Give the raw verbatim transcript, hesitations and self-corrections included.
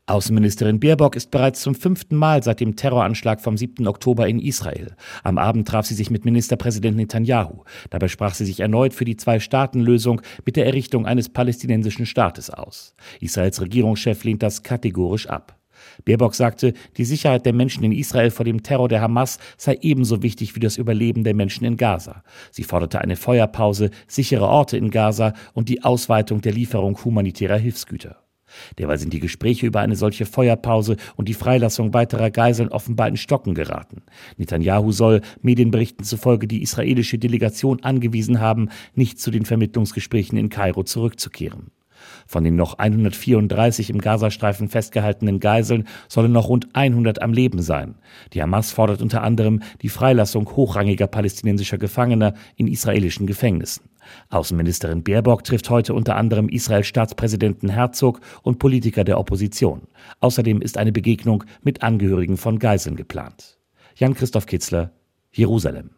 Außenministerin Baerbock ist bereits zum fünften Mal seit dem Terroranschlag vom siebten Oktober in Israel. Am Abend traf sie sich mit Ministerpräsident Netanyahu. Dabei sprach sie sich erneut für die Zwei-Staaten-Lösung mit der Errichtung eines palästinensischen Staates aus. Israels Regierungschef lehnt das kategorisch ab. Baerbock sagte, die Sicherheit der Menschen in Israel vor dem Terror der Hamas sei ebenso wichtig wie das Überleben der Menschen in Gaza. Sie forderte eine Feuerpause, sichere Orte in Gaza und die Ausweitung der Lieferung humanitärer Hilfsgüter. Derweil sind die Gespräche über eine solche Feuerpause und die Freilassung weiterer Geiseln offenbar in Stocken geraten. Netanyahu soll, Medienberichten zufolge, die israelische Delegation angewiesen haben, nicht zu den Vermittlungsgesprächen in Kairo zurückzukehren. Von den noch hundertvierunddreißig im Gazastreifen festgehaltenen Geiseln sollen noch rund hundert am Leben sein. Die Hamas fordert unter anderem die Freilassung hochrangiger palästinensischer Gefangener in israelischen Gefängnissen. Außenministerin Baerbock trifft heute unter anderem Israels Staatspräsidenten Herzog und Politiker der Opposition. Außerdem ist eine Begegnung mit Angehörigen von Geiseln geplant. Jan-Christoph Kitzler, Jerusalem.